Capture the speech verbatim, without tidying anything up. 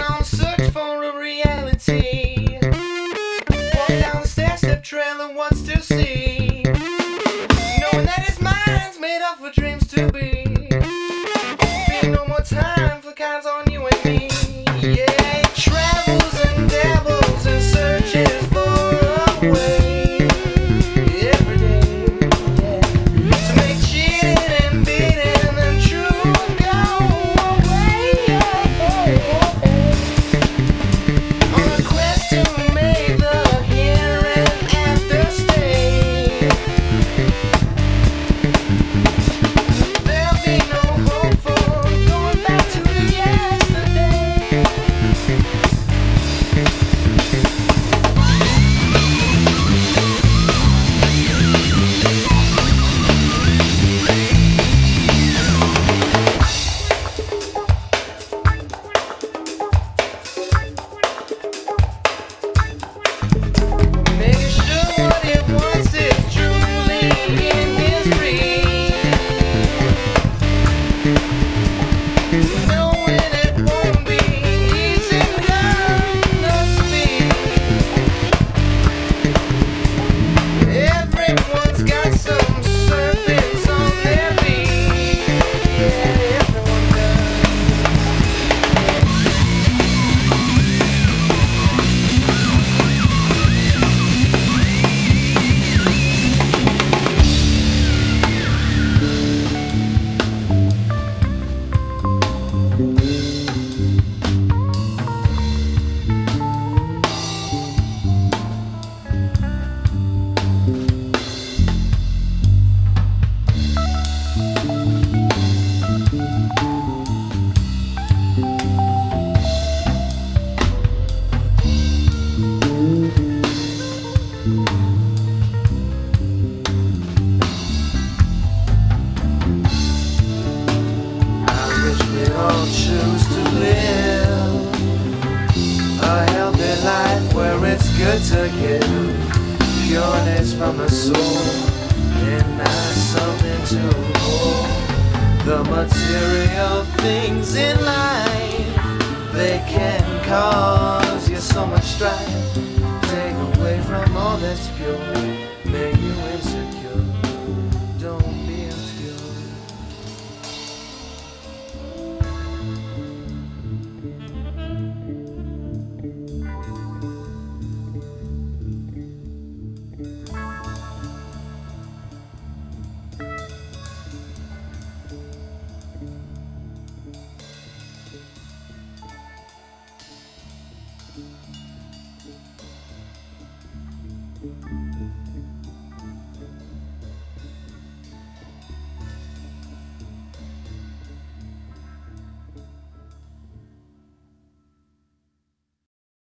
on a search for a reality. Walk down the stair step trail and what's to see? Knowing that his mind's made up for dreams to be. Be no more time for kinds on you and me. Yeah, he travels and dabbles and searches for a way every day. Yeah, to make cheating and beating and true go away. On a quest to make the here and after stay. There'll be no hope for going back to yesterday. Making sure what it wants is truly in his reach. Knowing it won't be easy gonna speak. Everyone's got some serpents on their feet. Yeah, everyone does. I wish we'd all choose to live a healthy life where it's good to give pureness from the soul and not something to hold. The material things in life, they can cause you so much strife. Take away from all that's pure, make you insecure. Don't be obscure. Thank you.